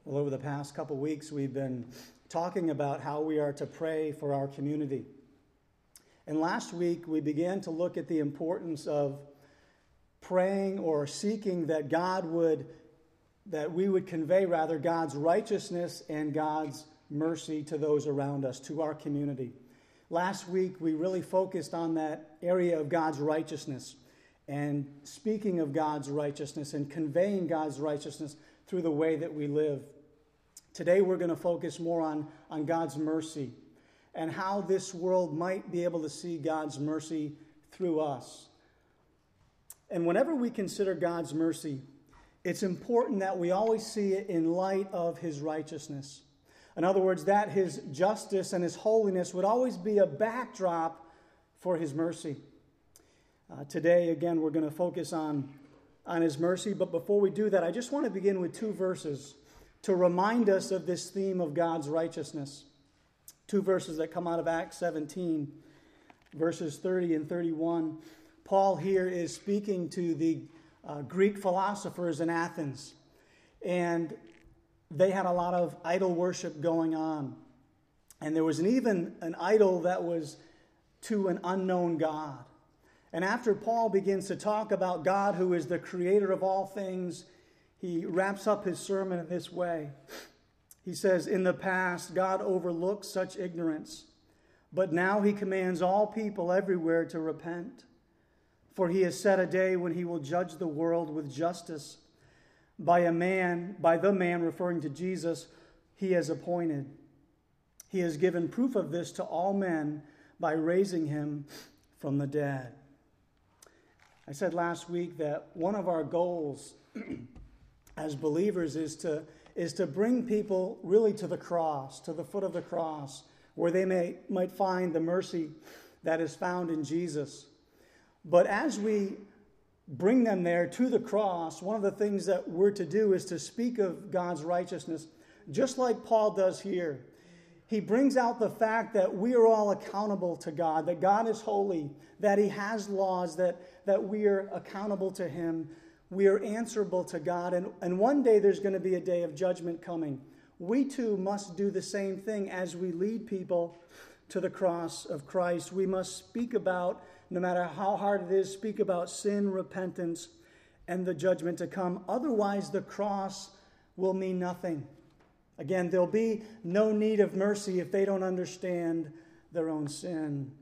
Well, over the past couple weeks, we've been talking about how we are to pray for our community. And last week, we began to look at the importance of praying or seeking that we would convey God's righteousness and God's mercy to those around us, to our community. Last week, we really focused on that area of God's righteousness and speaking of God's righteousness and conveying God's righteousness through the way that we live. Today, we're going to focus more on God's mercy and how this world might be able to see God's mercy through us. And whenever we consider God's mercy, it's important that we always see it in light of his righteousness. In other words, that his justice and his holiness would always be a backdrop for his mercy. Today, again, we're going to focus on his mercy. But before we do that, I just want to begin with two verses to remind us of this theme of God's righteousness. Two verses that come out of Acts 17, verses 30 and 31. Paul here is speaking to the Greek philosophers in Athens. And they had a lot of idol worship going on. And there was even an idol that was to an unknown God. And after Paul begins to talk about God, who is the creator of all things, he wraps up his sermon in this way. He says, "In the past, God overlooked such ignorance, but now he commands all people everywhere to repent. For he has set a day when he will judge the world with justice by the man referring to Jesus he has appointed. He has given proof of this to all men by raising him from the dead." I said last week that one of our goals as believers is to bring people really to the cross, to the foot of the cross, where they might find the mercy that is found in Jesus. But as we bring them there to the cross, one of the things that we're to do is to speak of God's righteousness, just like Paul does here. He brings out the fact that we are all accountable to God, that God is holy, that he has laws, that we are accountable to him. We are answerable to God, and one day there's going to be a day of judgment coming. We too must do the same thing as we lead people to the cross of Christ. We must speak about, no matter how hard it is, speak about sin, repentance, and the judgment to come. Otherwise, the cross will mean nothing. Again, there'll be no need of mercy if they don't understand their own sin.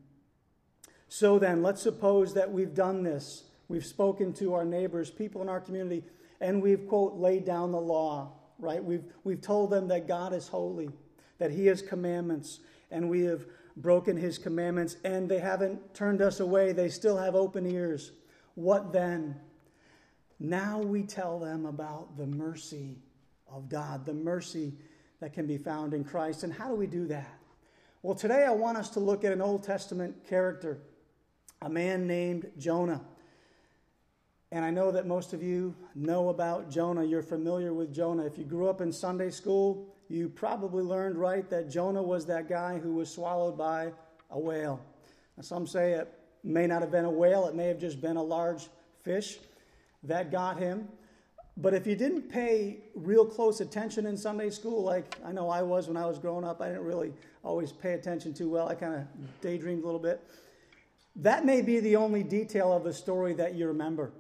So then, let's suppose that we've done this. We've spoken to our neighbors, people in our community, and we've, quote, laid down the law, right? We've told them that God is holy, that he has commandments, and we have broken his commandments, and they haven't turned us away. They still have open ears. What then? Now we tell them about the mercy of God, the mercy that can be found in Christ. And how do we do that? Well, today I want us to look at an Old Testament character, a man named Jonah. And I know that most of you know about Jonah. You're familiar with Jonah. If you grew up in Sunday school, you probably learned, right, that Jonah was that guy who was swallowed by a whale. Now, some say it may not have been a whale. It may have just been a large fish that got him. But if you didn't pay real close attention in Sunday school, like I know I was when I was growing up, I didn't really always pay attention too well. I kind of daydreamed a little bit. That may be the only detail of the story that you remember.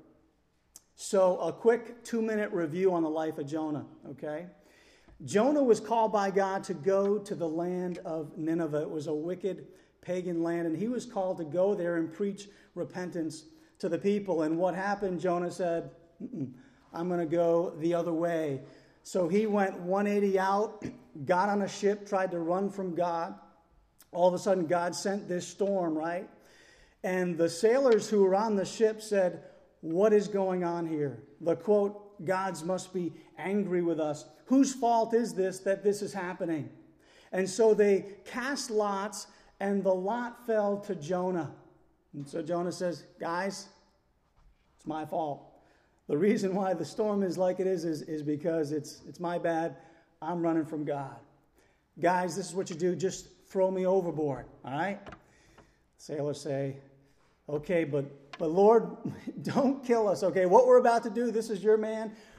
So a quick 2-minute review on the life of Jonah, okay? Jonah was called by God to go to the land of Nineveh. It was a wicked pagan land, and he was called to go there and preach repentance to the people. And what happened? Jonah said, I'm going to go the other way. So he went 180 out, got on a ship, tried to run from God. All of a sudden, God sent this storm, right? And the sailors who were on the ship said, what is going on here? The quote, gods must be angry with us. Whose fault is this that this is happening? And so they cast lots, and the lot fell to Jonah. And so Jonah says, guys, it's my fault. The reason why the storm is like it is because it's my bad. I'm running from God. Guys, this is what you do. Just throw me overboard, all right? Sailors say, okay, but Lord, don't kill us, okay? What we're about to do, this is your man.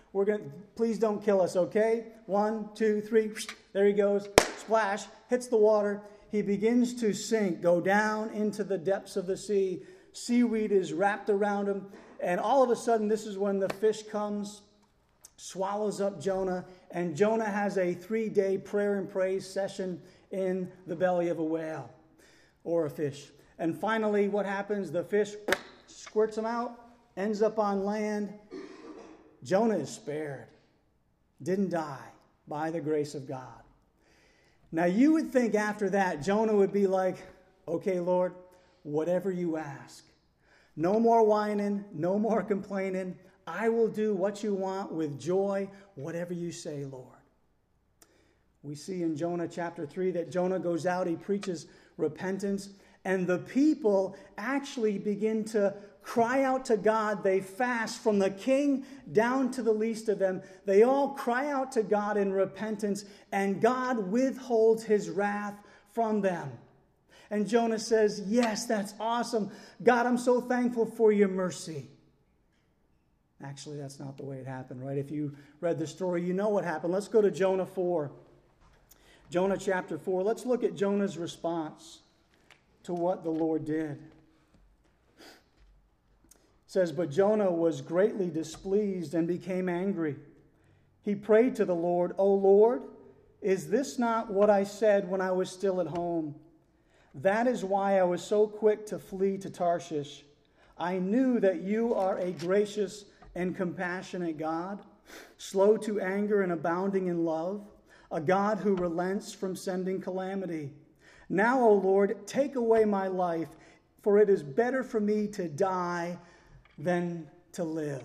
Please don't kill us, okay? 1, 2, 3. There he goes. Splash. Hits the water. He begins to sink, go down into the depths of the sea. Seaweed is wrapped around him. And all of a sudden, this is when the fish comes, swallows up Jonah. And Jonah has a 3-day prayer and praise session in the belly of a whale or a fish. And finally, what happens? The fish squirts him out, ends up on land. Jonah is spared. Didn't die by the grace of God. Now, you would think after that, Jonah would be like, okay, Lord, whatever you ask. No more whining, no more complaining. I will do what you want with joy, whatever you say, Lord. We see in Jonah chapter 3 that Jonah goes out, he preaches repentance, and the people actually begin to cry out to God. They fast from the king down to the least of them. They all cry out to God in repentance, and God withholds his wrath from them. And Jonah says, yes, that's awesome. God, I'm so thankful for your mercy. Actually, that's not the way it happened, right? If you read the story, you know what happened. Let's go to Jonah 4. Jonah chapter 4. Let's look at Jonah's response to what the Lord did. It says, but Jonah was greatly displeased and became angry. He prayed to the Lord, O Lord, is this not what I said when I was still at home? That is why I was so quick to flee to Tarshish. I knew that you are a gracious and compassionate God, slow to anger and abounding in love, a God who relents from sending calamity. Now, O Lord, take away my life, for it is better for me to die than to live.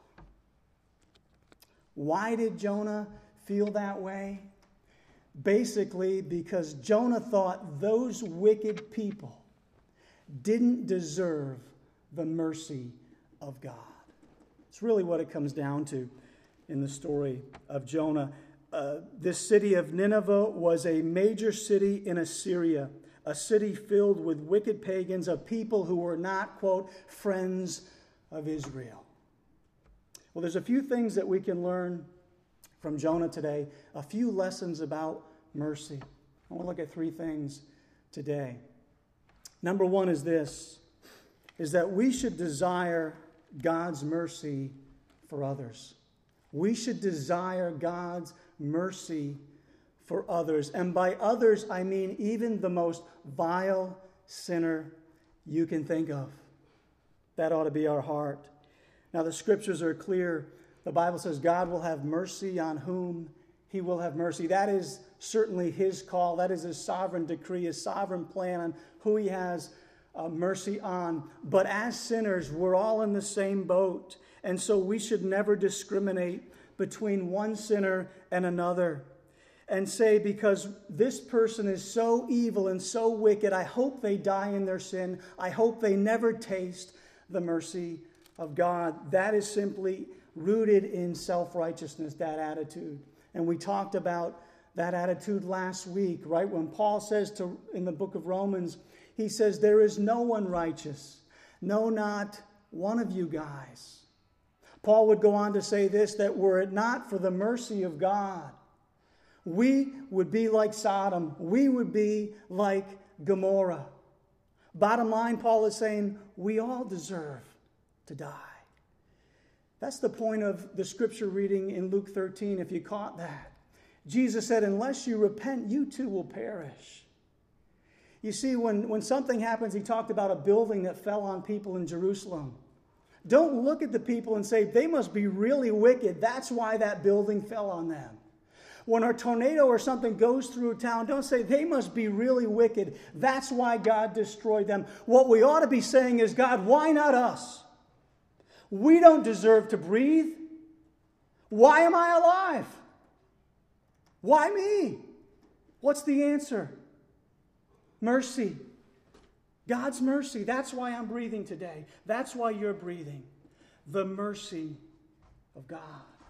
Why did Jonah feel that way? Basically, because Jonah thought those wicked people didn't deserve the mercy of God. It's really what it comes down to in the story of Jonah. This city of Nineveh was a major city in Assyria, a city filled with wicked pagans, a people who were not, quote, friends of Israel. Well, there's a few things that we can learn from Jonah today, a few lessons about mercy. I want to look at 3 things today. Number 1 is this, is that we should desire God's mercy for others. We should desire God's mercy for others. And by others, I mean even the most vile sinner you can think of. That ought to be our heart. Now, the scriptures are clear. The Bible says God will have mercy on whom he will have mercy. That is certainly his call. That is his sovereign decree, his sovereign plan on who he has mercy on. But as sinners, we're all in the same boat. And so we should never discriminate between one sinner and another and say, because this person is so evil and so wicked, I hope they die in their sin. I hope they never taste the mercy of God. That is simply rooted in self-righteousness, that attitude. And we talked about that attitude last week, right? When Paul says in the book of Romans, he says, there is no one righteous. No, not one of you guys. Paul would go on to say this, that were it not for the mercy of God, we would be like Sodom. We would be like Gomorrah. Bottom line, Paul is saying, we all deserve to die. That's the point of the scripture reading in Luke 13, if you caught that. Jesus said, unless you repent, you too will perish. You see, when something happens, he talked about a building that fell on people in Jerusalem. Don't look at the people and say, they must be really wicked. That's why that building fell on them. When a tornado or something goes through a town, don't say, they must be really wicked. That's why God destroyed them. What we ought to be saying is, God, why not us? We don't deserve to breathe. Why am I alive? Why me? What's the answer? Mercy. God's mercy. That's why I'm breathing today. That's why you're breathing. The mercy of God.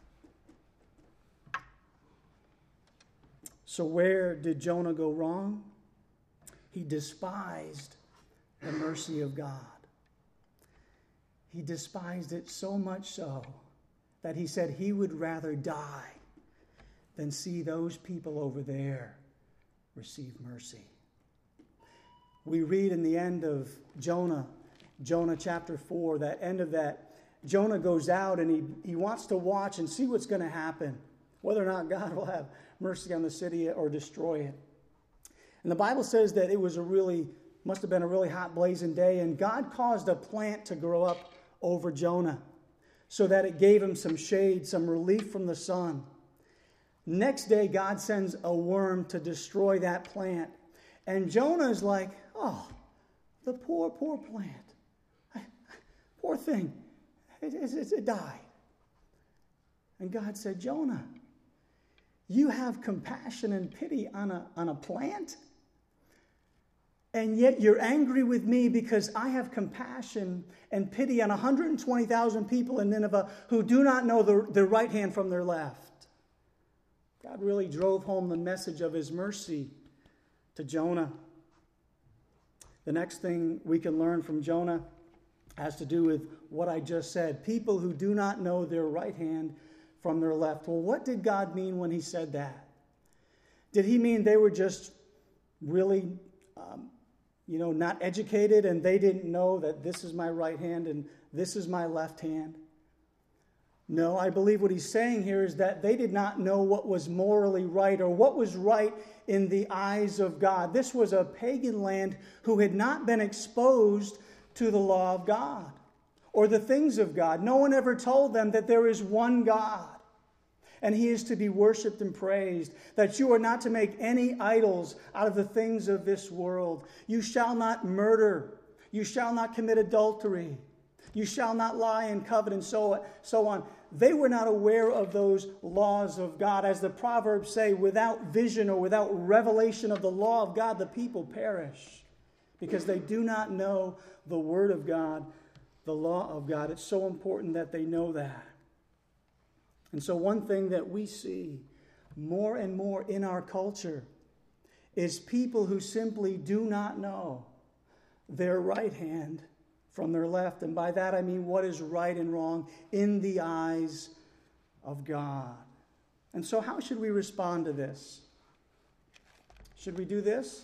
So where did Jonah go wrong? He despised the mercy of God. He despised it so much so that he said he would rather die than see those people over there receive mercy. We read in the end of Jonah chapter 4, that end of that, Jonah goes out and he wants to watch and see what's going to happen, whether or not God will have mercy on the city or destroy it. And the Bible says that it was must have been a really hot blazing day, and God caused a plant to grow up over Jonah so that it gave him some shade, some relief from the sun. Next day, God sends a worm to destroy that plant. And Jonah is like, oh, the poor plant. Poor thing. It died. And God said, Jonah, you have compassion and pity on a plant? And yet you're angry with me because I have compassion and pity on 120,000 people in Nineveh who do not know their right hand from their left. God really drove home the message of his mercy to Jonah. The next thing we can learn from Jonah has to do with what I just said. People who do not know their right hand from their left. Well, what did God mean when he said that? Did he mean they were just really not educated and they didn't know that this is my right hand and this is my left hand? No, I believe what he's saying here is that they did not know what was morally right or what was right in the eyes of God. This was a pagan land who had not been exposed to the law of God or the things of God. No one ever told them that there is one God and he is to be worshiped and praised, that you are not to make any idols out of the things of this world. You shall not murder. You shall not commit adultery. You shall not lie and covet, and so on. They were not aware of those laws of God. As the Proverbs say, without vision or without revelation of the law of God, the people perish because they do not know the Word of God, the law of God. It's so important that they know that. And so one thing that we see more and more in our culture is people who simply do not know their right hand from their left. And by that I mean what is right and wrong in the eyes of God. And so how should we respond to this? Should we do this?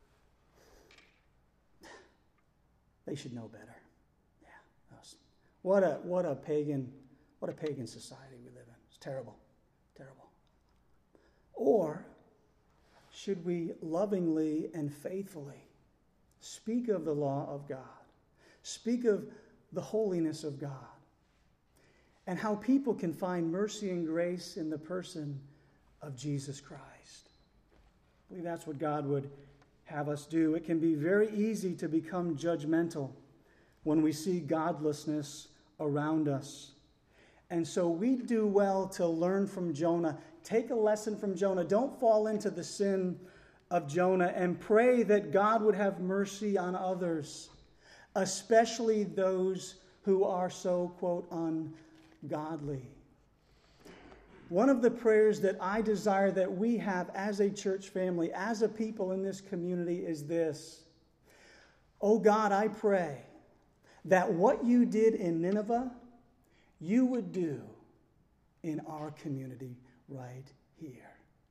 They should know better. Yeah. What a pagan society we live in. It's terrible. Terrible. Or should we lovingly and faithfully speak of the law of God? Speak of the holiness of God and how people can find mercy and grace in the person of Jesus Christ. I believe that's what God would have us do. It can be very easy to become judgmental when we see godlessness around us. And so we do well to learn from Jonah. Take a lesson from Jonah. Don't fall into the sin of Jonah and pray that God would have mercy on others, especially those who are so, quote, ungodly. One of the prayers that I desire that we have as a church family, as a people in this community is this. Oh God, I pray that what you did in Nineveh, you would do in our community right here.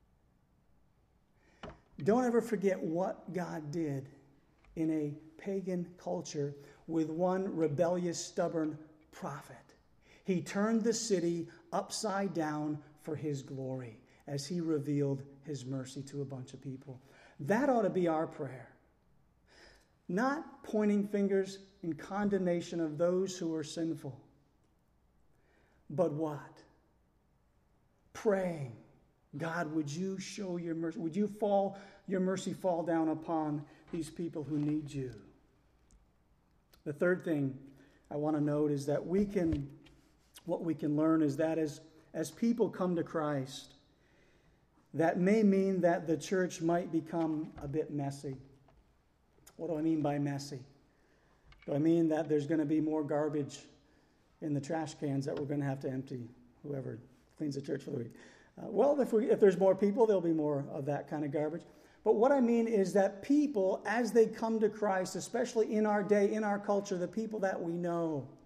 Don't ever forget what God did in a pagan culture with one rebellious, stubborn prophet. He turned the city upside down for his glory as he revealed his mercy to a bunch of people. That ought to be our prayer. Not pointing fingers in condemnation of those who are sinful. But what? Praying, God, would you show your mercy? Would your mercy fall down upon these people who need you? The third thing I want to note is that what we can learn is that as people come to Christ, that may mean that the church might become a bit messy. What do I mean by messy? Do I mean that there's going to be more garbage in the trash cans that we're going to have to empty, whoever cleans the church for the week? Well, if there's more people, there'll be more of that kind of garbage. But what I mean is that people, as they come to Christ, especially in our day, in our culture, the people that we know,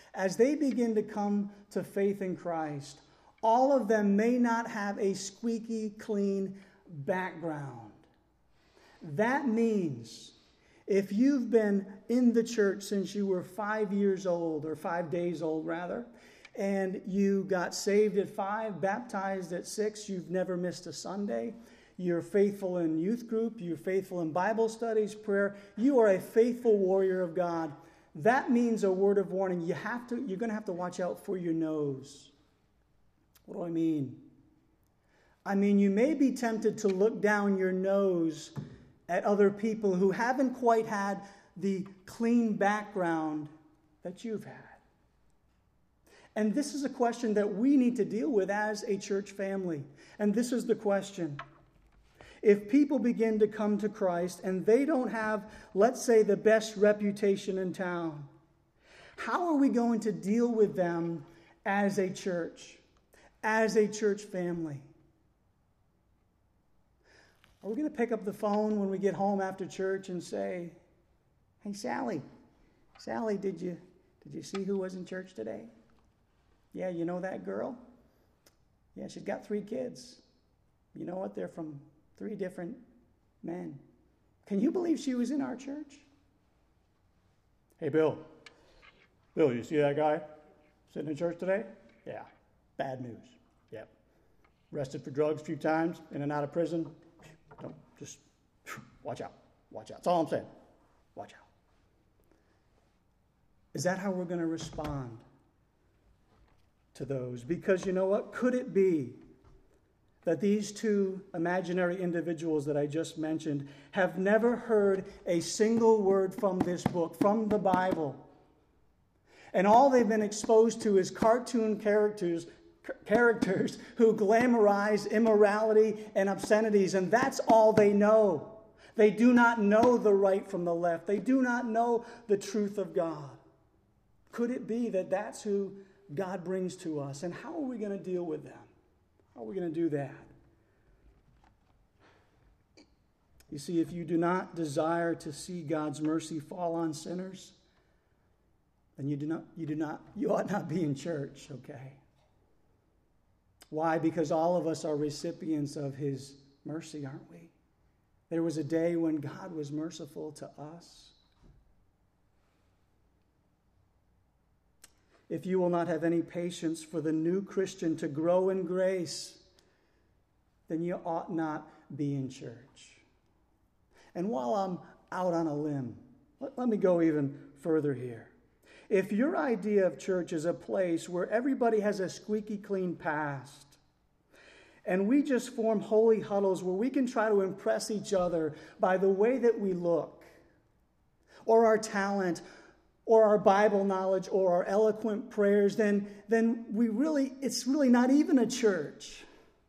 as they begin to come to faith in Christ, all of them may not have a squeaky clean background. That means if you've been in the church since you were 5 years old, or 5 days old rather, and you got saved at 5, baptized at 6, you've never missed a Sunday, you're faithful in youth group, you're faithful in Bible studies, prayer, you are a faithful warrior of God. That means a word of warning. You're going to have to watch out for your nose. What do I mean? I mean, you may be tempted to look down your nose at other people who haven't quite had the clean background that you've had. And this is a question that we need to deal with as a church family. And this is the question. If people begin to come to Christ and they don't have, let's say, the best reputation in town, how are we going to deal with them as a church family? Are we going to pick up the phone when we get home after church and say, "Hey, Sally, did you see who was in church today? Yeah, you know that girl? Yeah, she's got 3 kids. You know what? They're from 3 different men. Can you believe she was in our church? Hey, Bill, you see that guy sitting in church today? Yeah, bad news. Yep. Arrested for drugs a few times, in and out of prison. Don't, just watch out. That's all I'm saying. Watch out." Is that how we're going to respond to those? Because you know what? Could it be that these 2 imaginary individuals that I just mentioned have never heard a single word from this book, from the Bible? And all they've been exposed to is cartoon characters who glamorize immorality and obscenities, and that's all they know. They do not know the right from the left. They do not know the truth of God. Could it be that that's who God brings to us? And how are we going to deal with them? How are we going to do that? You see, if you do not desire to see God's mercy fall on sinners, then you ought not be in church, okay? Why? Because all of us are recipients of His mercy, aren't we? There was a day when God was merciful to us. If you will not have any patience for the new Christian to grow in grace, then you ought not be in church. And while I'm out on a limb, let me go even further here. If your idea of church is a place where everybody has a squeaky clean past, and we just form holy huddles where we can try to impress each other by the way that we look, or our talent, or our Bible knowledge, or our eloquent prayers, then it's really not even a church.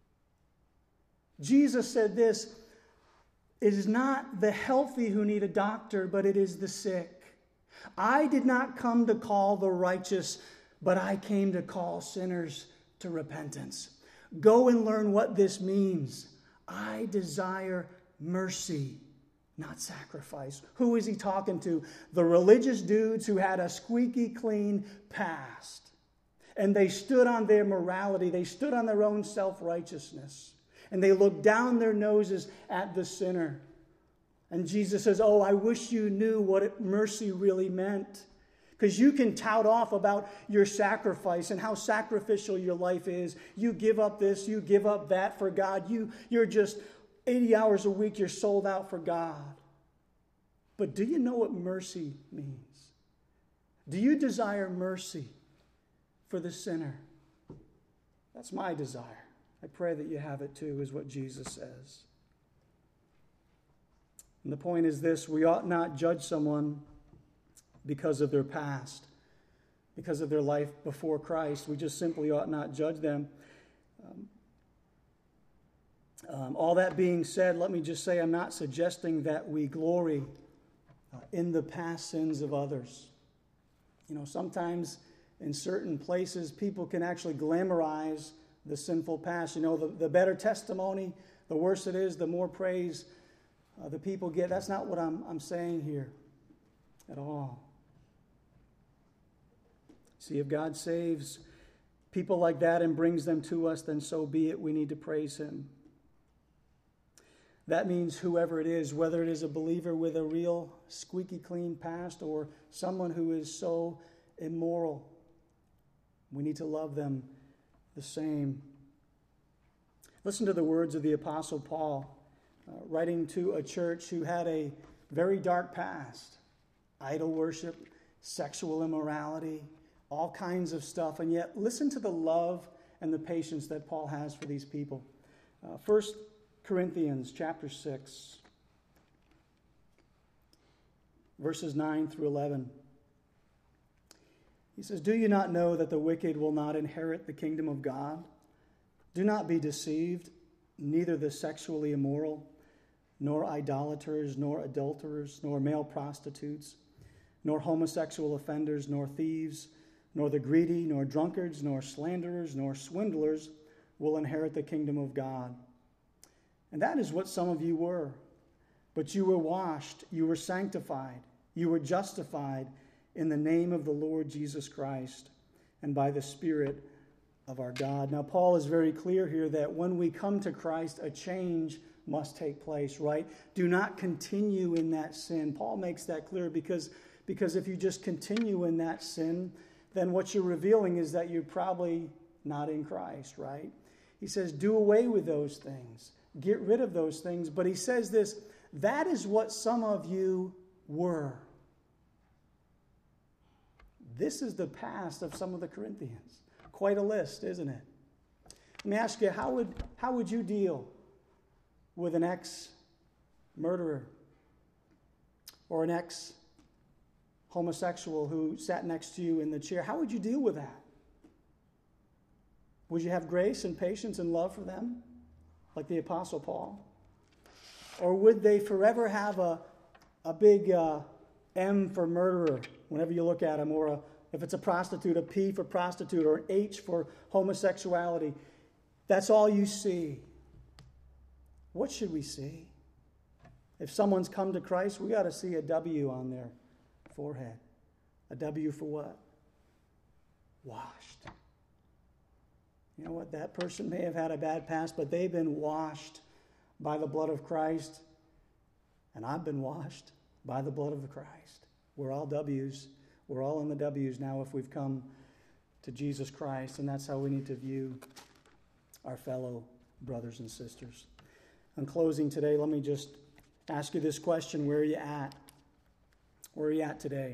Jesus said this, "It is not the healthy who need a doctor, but it is the sick. I did not come to call the righteous, but I came to call sinners to repentance." Go and learn what this means. I desire mercy, not sacrifice. Who is he talking to? The religious dudes who had a squeaky clean past. And they stood on their morality. They stood on their own self-righteousness. And they looked down their noses at the sinner. And Jesus says, "Oh, I wish you knew what mercy really meant." Because you can tout off about your sacrifice and how sacrificial your life is. You give up this, you give up that for God. You're just 80 hours a week, you're sold out for God. But do you know what mercy means? Do you desire mercy for the sinner? That's my desire. I pray that you have it too, is what Jesus says. And the point is this: we ought not judge someone because of their past, because of their life before Christ. We just simply ought not judge them. All that being said, let me just say I'm not suggesting that we glory in the past sins of others. You know, sometimes in certain places people can actually glamorize the sinful past. You know, the better testimony, the worse it is, the more praise the people get. That's not what I'm saying here at all. See, if God saves people like that and brings them to us, then so be it. We need to praise him. That means whoever it is, whether it is a believer with a real squeaky clean past or someone who is so immoral, we need to love them the same. Listen to the words of the Apostle Paul, writing to a church who had a very dark past. Idol worship, sexual immorality, all kinds of stuff. And yet, listen to the love and the patience that Paul has for these people. 1 Corinthians chapter 6, verses 9 through 11. He says, "Do you not know that the wicked will not inherit the kingdom of God? Do not be deceived, neither the sexually immoral, nor idolaters, nor adulterers, nor male prostitutes, nor homosexual offenders, nor thieves, nor the greedy, nor drunkards, nor slanderers, nor swindlers will inherit the kingdom of God. And that is what some of you were. But you were washed, you were sanctified, you were justified in the name of the Lord Jesus Christ and by the Spirit of our God." Now, Paul is very clear here that when we come to Christ, a change must take place, right? Do not continue in that sin. Paul makes that clear because if you just continue in that sin, then what you're revealing is that you're probably not in Christ, right? He says, do away with those things. Get rid of those things. But he says this, that is what some of you were. This is the past of some of the Corinthians. Quite a list, isn't it? Let me ask you, how would you deal with an ex-murderer or an ex-homosexual who sat next to you in the chair? How would you deal with that? Would you have grace and patience and love for them, like the Apostle Paul? Or would they forever have a big M for murderer whenever you look at them, or if it's a prostitute, a P for prostitute, or an H for homosexuality? That's all you see. What should we see? If someone's come to Christ, we got to see a W on their forehead. A W for what? Washed. You know what? That person may have had a bad past, but they've been washed by the blood of Christ. And I've been washed by the blood of Christ. We're all W's. We're all in the W's now if we've come to Jesus Christ. And that's how we need to view our fellow brothers and sisters. In closing today, let me just ask you this question. Where are you at? Where are you at today?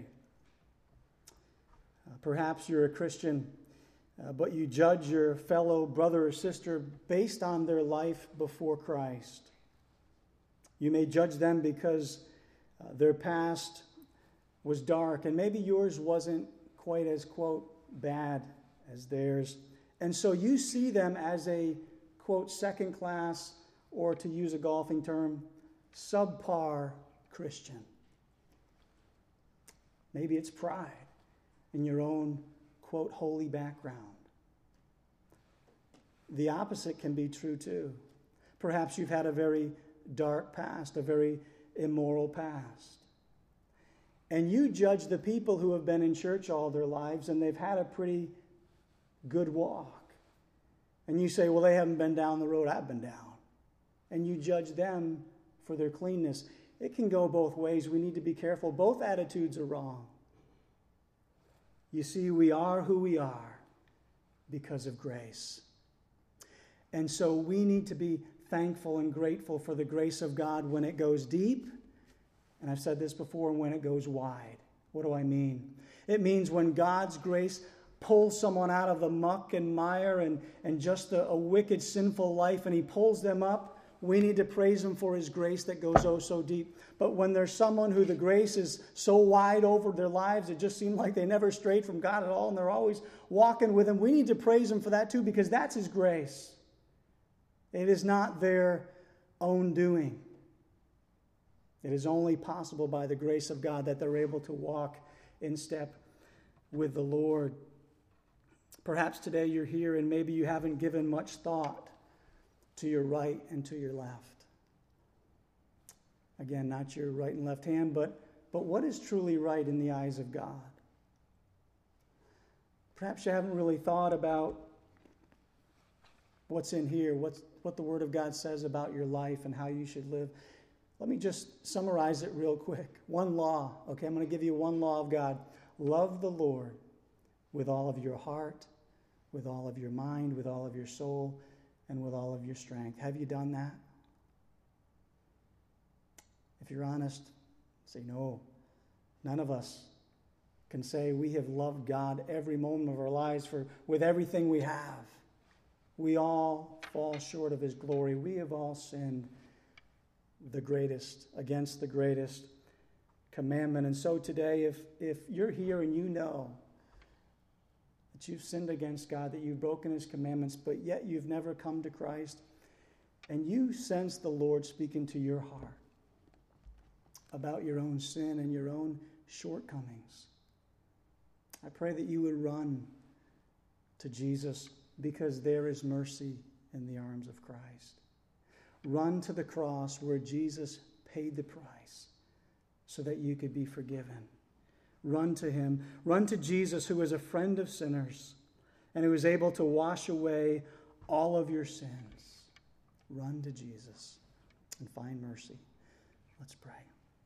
Perhaps you're a Christian, but you judge your fellow brother or sister based on their life before Christ. You may judge them because their past was dark, and maybe yours wasn't quite as, quote, bad as theirs. And so you see them as a, quote, second class, or to use a golfing term, subpar Christian. Maybe it's pride in your own, quote, holy background. The opposite can be true too. Perhaps you've had a very dark past, a very immoral past. And you judge the people who have been in church all their lives and they've had a pretty good walk. And you say, well, they haven't been down the road I've been down. And you judge them for their cleanness. It can go both ways. We need to be careful. Both attitudes are wrong. You see, we are who we are because of grace. And so we need to be thankful and grateful for the grace of God when it goes deep. And I've said this before, when it goes wide. What do I mean? It means when God's grace pulls someone out of the muck and mire and just a wicked, sinful life, and he pulls them up, we need to praise him for his grace that goes oh so deep. But when there's someone who the grace is so wide over their lives, it just seems like they never strayed from God at all, and they're always walking with him, we need to praise him for that too, because that's his grace. It is not their own doing. It is only possible by the grace of God that they're able to walk in step with the Lord. Perhaps today you're here and maybe you haven't given much thought to your right and to your left. Again, not your right and left hand, but what is truly right in the eyes of God? Perhaps you haven't really thought about what's in here, what the Word of God says about your life and how you should live. Let me just summarize it real quick. One law, okay? I'm going to give you one law of God. Love the Lord with all of your heart, with all of your mind, with all of your soul, and with all of your strength. Have you done that? If you're honest, say no. None of us can say we have loved God every moment of our lives with everything we have. We all fall short of His glory. We have all sinned against the greatest commandment. And so today, if you're here and you know that you've sinned against God, that you've broken His commandments, but yet you've never come to Christ, and you sense the Lord speaking to your heart about your own sin and your own shortcomings, I pray that you would run to Jesus, because there is mercy in the arms of Christ. Run to the cross where Jesus paid the price so that you could be forgiven. Run to Him. Run to Jesus, who is a friend of sinners and who is able to wash away all of your sins. Run to Jesus and find mercy. Let's pray.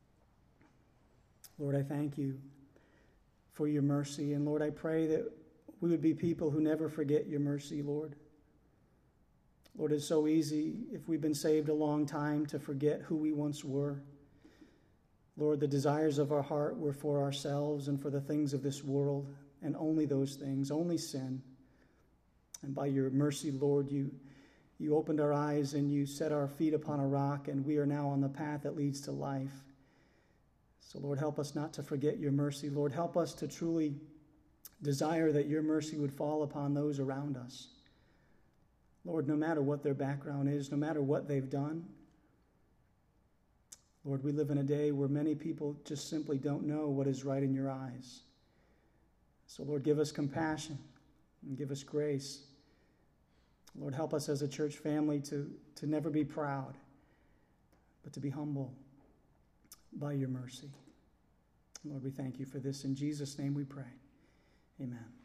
Lord, I thank you for your mercy. And Lord, I pray that we would be people who never forget your mercy, Lord. Lord, it's so easy, if we've been saved a long time, to forget who we once were. Lord, the desires of our heart were for ourselves and for the things of this world, and only those things, only sin. And by your mercy, Lord, you opened our eyes and you set our feet upon a rock, and we are now on the path that leads to life. So, Lord, help us not to forget your mercy. Lord, help us to truly desire that your mercy would fall upon those around us. Lord, no matter what their background is, no matter what they've done. Lord, we live in a day where many people just simply don't know what is right in your eyes. So, Lord, give us compassion and give us grace. Lord, help us as a church family to never be proud, but to be humble by your mercy. Lord, we thank you for this. In Jesus' name we pray. Amen.